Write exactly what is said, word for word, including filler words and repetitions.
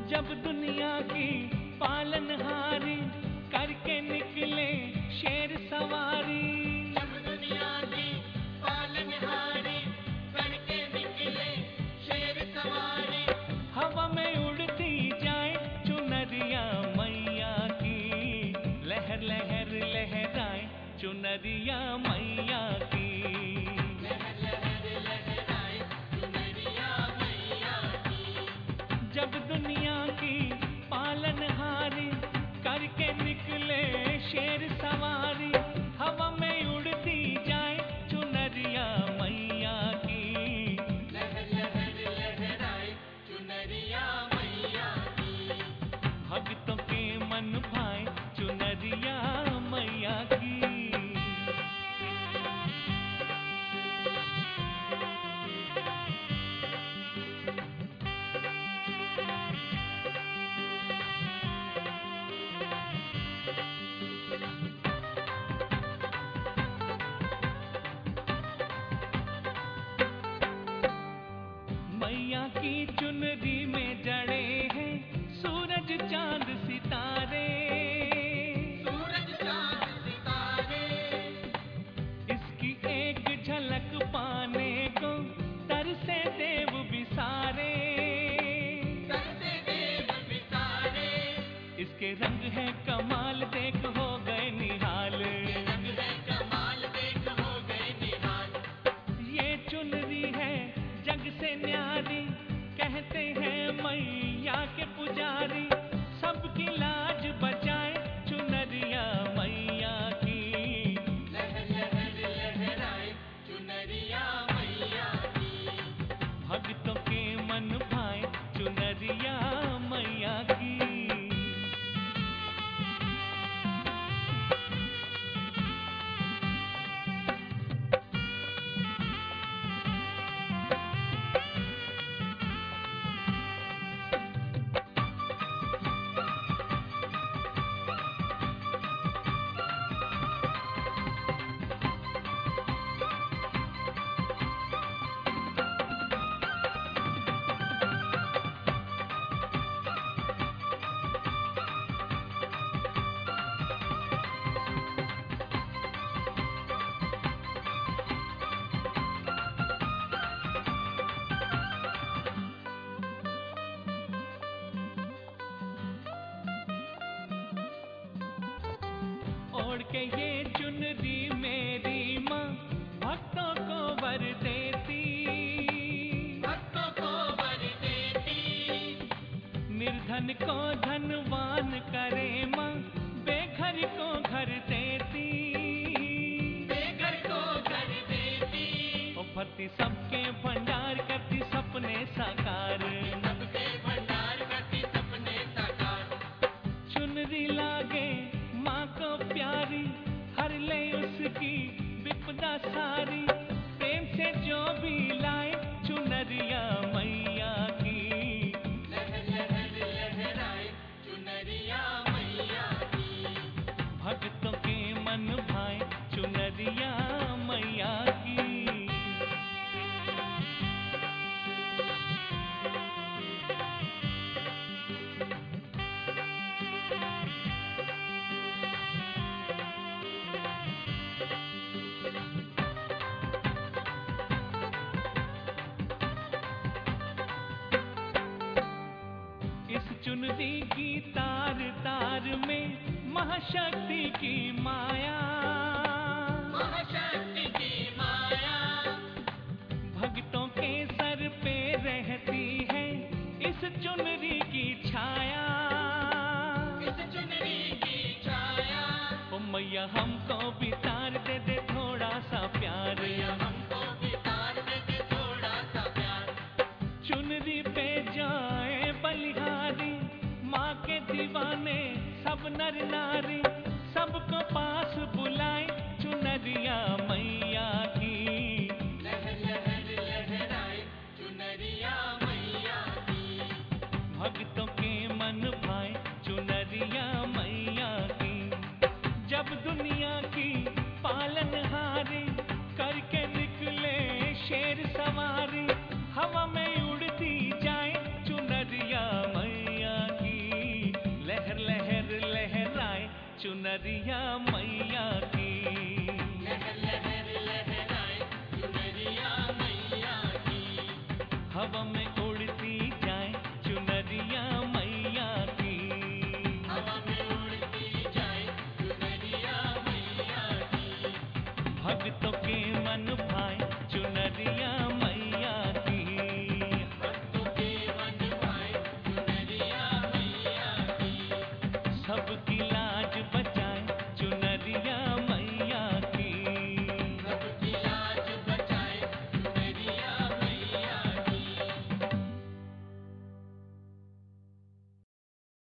जब दुनिया की पालनहारी करके निकले शेर सवारी। जब दुनिया की पालनहारी करके निकले शेर सवारी। हवा में उड़ती जाए चुनरिया मैया की, लहर लहर लहराए चुनरिया मैया की। लहर लहर लहराए चुनरिया मैया की। जब दुनिया की पालनहारी करके निकले शेर सवारी। हवा में उड़ती जाए चुनरिया मैया की। लहर लहर लहराए चुनरिया मैया की। भक्तों के मन भाए चुनरिया मैया की। मैया की चुनरी में जड़े हैं सूरज चांद सितारे। सूरज चांद सितारे। इसकी एक झलक पाने को तरसे देव बिसारे। तरसे देव बिसारे। इसके रंग है कमाल देख हो गए निहाल। रंग है कमाल देख हो गए निहाल। ये चुनरी है जग से न्यारी, कहते हैं मैया के पुजारी। सबकी लाज बचाए चुनरिया मैया की। लहर लहर लहराए चुनरिया मैया की। भक्तों के मन भाए चुनरिया मैया की। ओढ़ के ये चुनरी मेरी माँ भक्तों को वर देती। भक्तों को वर देती। निर्धन को धनवान करे माँ, बेघर को घर देती। बेघर को घर देती। ओ भरती सबके भंडार करती सपने साकार। सबके भंडार करती सपने साकार। चुनरी लागे माँ को प्यारी, हर ले उसकी विपदा सारी। प्रेम से जो भी लाए चुनरिया मैया की। लहर लहर लहराए चुनरिया मैया की। भक्तों के मन भाए चुनरिया मैया की। इस चुनरी की तार तार में महाशक्ति की माया। महाशक्ति की माया। भक्तों के सर पे रहती है इस चुनरी की छाया। इस चुनरी की छाया। ओ मैया हमको भी तार दे दे थोड़ा सा प्यार। मैया हमको भी तार दे दे थोड़ा सा प्यार। चुनरी पे जाए बलिहारी, माँ के दीवाने सब नर नारी। सबको पास बुलाए चुनरिया मैया की। लहर लहर लहराए चुनरिया मैया की। भक्तों के मन भाए चुनरिया मैया की। जब दुनिया की पालनहारी करके निकले शेर सवारी। हवा में उड़ती जाए चुनरिया मैया चुनरिया